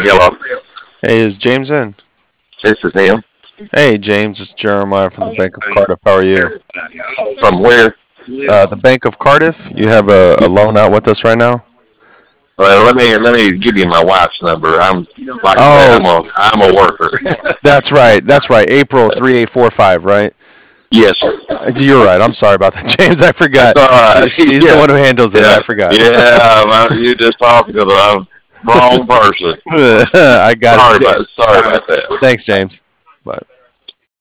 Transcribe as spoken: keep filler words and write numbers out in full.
Hello, Hey, is James in? this is him. Hey, James, it's Jeremiah from the Bank of Cardiff. How are you? From where? Uh, the Bank of Cardiff. You have a, a loan out with us right now. Well, let me let me give you my wife's number. I'm like I said, I'm Oh, a I'm a worker. that's right. That's right. April three eight four five. Right. Yes, Uh, You're right. I'm sorry about that, James. I that's forgot. all right. She, she's the Yeah, one who handles it. yeah, I forgot. yeah. Well, you just talking to the wrong person. I got it. Sorry J- about sorry about that. Thanks, James. Bye.